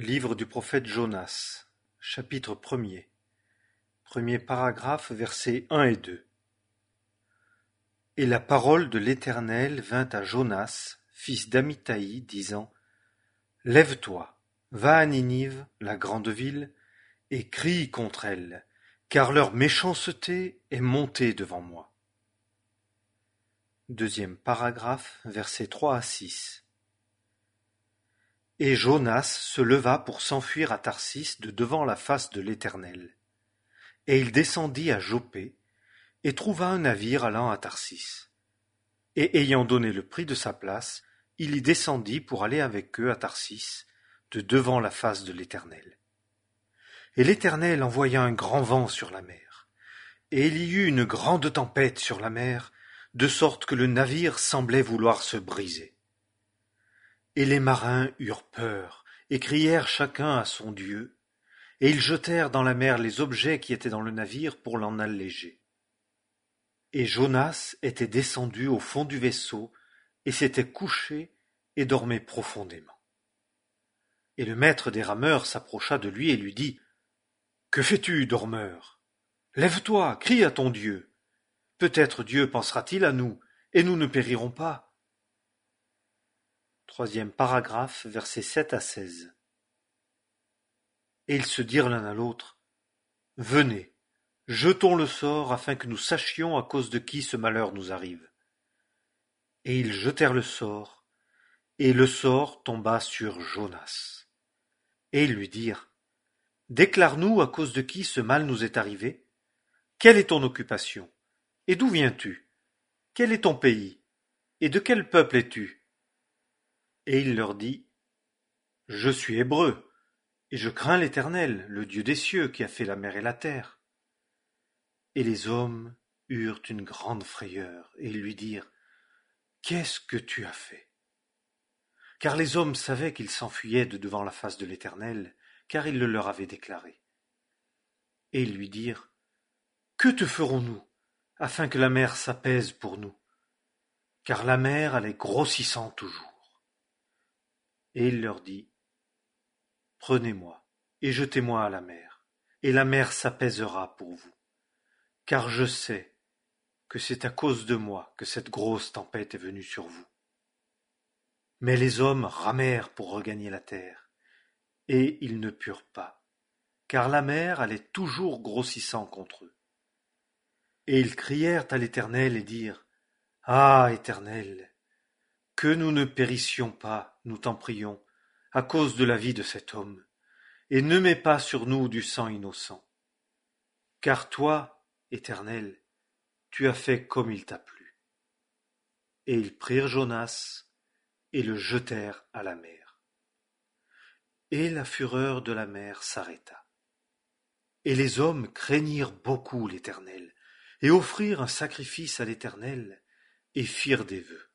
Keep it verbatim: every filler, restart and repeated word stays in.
Livre du prophète Jonas, chapitre premier, premier paragraphe, versets un et deux. Et la parole de l'Éternel vint à Jonas, fils d'Amittai, disant: Lève-toi, va à Ninive, la grande ville, et crie contre elle, car leur méchanceté est montée devant moi. Deuxième paragraphe, versets trois à six. Et Jonas se leva pour s'enfuir à Tarsis de devant la face de l'Éternel. Et il descendit à Joppé, et trouva un navire allant à Tarsis. Et ayant donné le prix de sa place, il y descendit pour aller avec eux à Tarsis, de devant la face de l'Éternel. Et l'Éternel envoya un grand vent sur la mer, et il y eut une grande tempête sur la mer, de sorte que le navire semblait vouloir se briser. Et les marins eurent peur, et crièrent chacun à son Dieu, et ils jetèrent dans la mer les objets qui étaient dans le navire pour l'en alléger. Et Jonas était descendu au fond du vaisseau, et s'était couché, et dormait profondément. Et le maître des rameurs s'approcha de lui et lui dit: Que fais-tu, dormeur? Lève-toi, crie à ton Dieu. Peut-être Dieu pensera-t-il à nous, et nous ne périrons pas. Troisième paragraphe, versets sept à seize. Et ils se dirent l'un à l'autre: Venez, jetons le sort afin que nous sachions à cause de qui ce malheur nous arrive. Et ils jetèrent le sort, et le sort tomba sur Jonas. Et ils lui dirent: Déclare-nous à cause de qui ce mal nous est arrivé. Quelle est ton occupation? Et d'où viens-tu? Quel est ton pays? Et de quel peuple es-tu? Et il leur dit: Je suis hébreu, et je crains l'Éternel, le Dieu des cieux, qui a fait la mer et la terre. Et les hommes eurent une grande frayeur, et ils lui dirent: Qu'est-ce que tu as fait? Car les hommes savaient qu'ils s'enfuyaient de devant la face de l'Éternel, car il le leur avait déclaré. Et ils lui dirent: Que te ferons-nous, afin que la mer s'apaise pour nous? Car la mer, elle est grossissante toujours. Et il leur dit: Prenez-moi, et jetez-moi à la mer, et la mer s'apaisera pour vous. Car je sais que c'est à cause de moi que cette grosse tempête est venue sur vous. Mais les hommes ramèrent pour regagner la terre, et ils ne purent pas, car la mer allait toujours grossissant contre eux. Et ils crièrent à l'Éternel et dirent: Ah, Éternel, que nous ne périssions pas, nous t'en prions, à cause de la vie de cet homme, et ne mets pas sur nous du sang innocent. Car toi, Éternel, tu as fait comme il t'a plu. Et ils prirent Jonas et le jetèrent à la mer. Et la fureur de la mer s'arrêta. Et les hommes craignirent beaucoup l'Éternel, et offrirent un sacrifice à l'Éternel, et firent des vœux.